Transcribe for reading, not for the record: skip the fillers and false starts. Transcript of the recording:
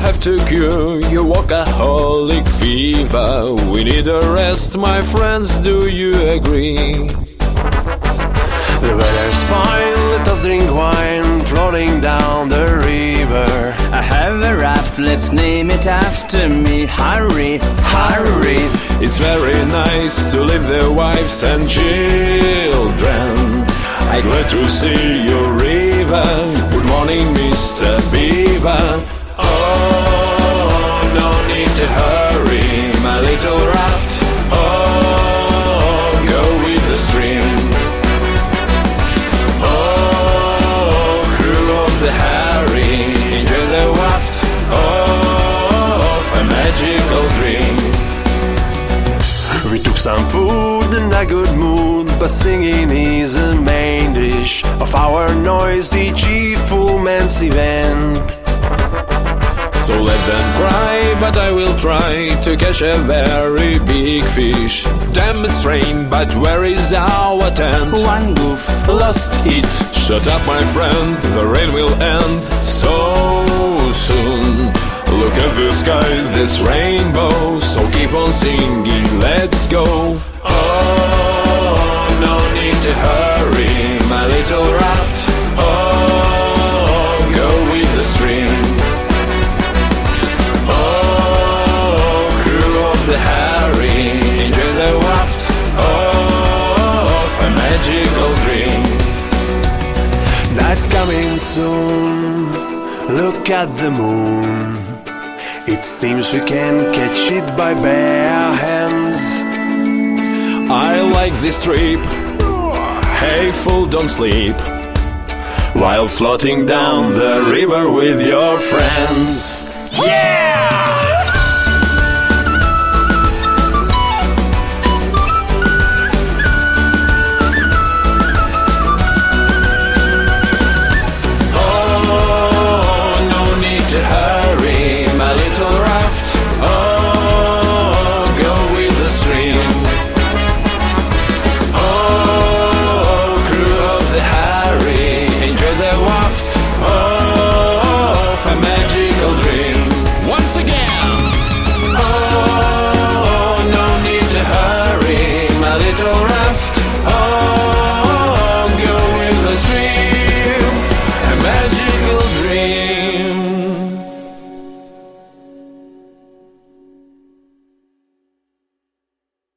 have to cure your workaholic fever. We need a rest, my friends, do you agree? The weather's fine, let us drink wine, floating down the river. I have a raft, let's name it after me. Hurry, hurry. It's very nice to leave their wives and children. I'm glad to see you, river. Good morning, Mr. Beaver. Oh, no need to hurry, my little raft. Oh, go with the stream. Oh, crew of the Harry, enjoy the waft of a magical dream. We took some food and a good mood, but singing is the main dish of our noisy, cheerful men's event. So let them cry, but I will try to catch a very big fish. Damn, it's rain, but where is our tent? One goof Lost it. Shut up, my friend, the rain will end so soon. Look at the sky, this rainbow, so keep on singing, let's go. Oh, no need to hurry, my little raft. Oh, go with the stream. Oh, crew of the Harry, enjoy the waft of a magical dream. Night's coming soon, look at the moon. It seems we can catch it by bare hands. I like this trip. Hey fool, don't sleep while floating down the river with your friends. Yeah! Oh, no need to hurry, my little raft. Oh, go with the stream. Oh, crew of the Harry, enjoy the waft of a magical dream. Once again. Oh, no need to hurry, my little raft.